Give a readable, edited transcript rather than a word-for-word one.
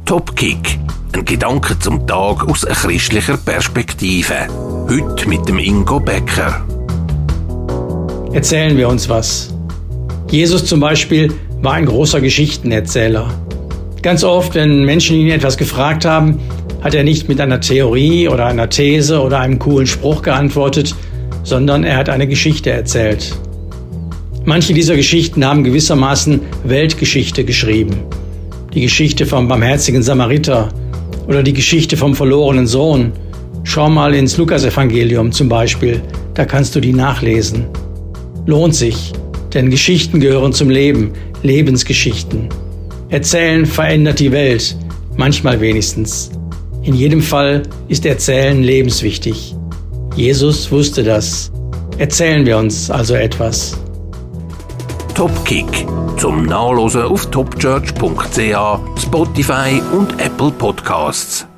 Topkick. Ein Gedanke zum Tag aus einer christlicher Perspektive. Heute mit dem Ingo Becker. Erzählen wir uns was. Jesus zum Beispiel war ein großer Geschichtenerzähler. Ganz oft, wenn Menschen ihn etwas gefragt haben, hat er nicht mit einer Theorie oder einer These oder einem coolen Spruch geantwortet, sondern er hat eine Geschichte erzählt. Manche dieser Geschichten haben gewissermaßen Weltgeschichte geschrieben. Die Geschichte vom barmherzigen Samariter oder die Geschichte vom verlorenen Sohn. Schau mal ins Lukasevangelium zum Beispiel, da kannst du die nachlesen. Lohnt sich, denn Geschichten gehören zum Leben, Lebensgeschichten. Erzählen verändert die Welt, manchmal wenigstens. In jedem Fall ist Erzählen lebenswichtig. Jesus wusste das. Erzählen wir uns also etwas. Topkick. Zum Nachlesen auf topchurch.ch, Spotify und Apple Podcasts.